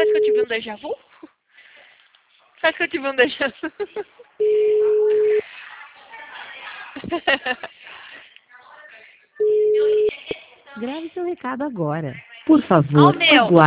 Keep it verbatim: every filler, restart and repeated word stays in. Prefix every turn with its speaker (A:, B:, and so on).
A: Parece que eu tive um déjà vu. Parece que eu tive um déjà vu.
B: Grave seu recado agora. Por favor,
A: Ó, meu.
B: aguarde.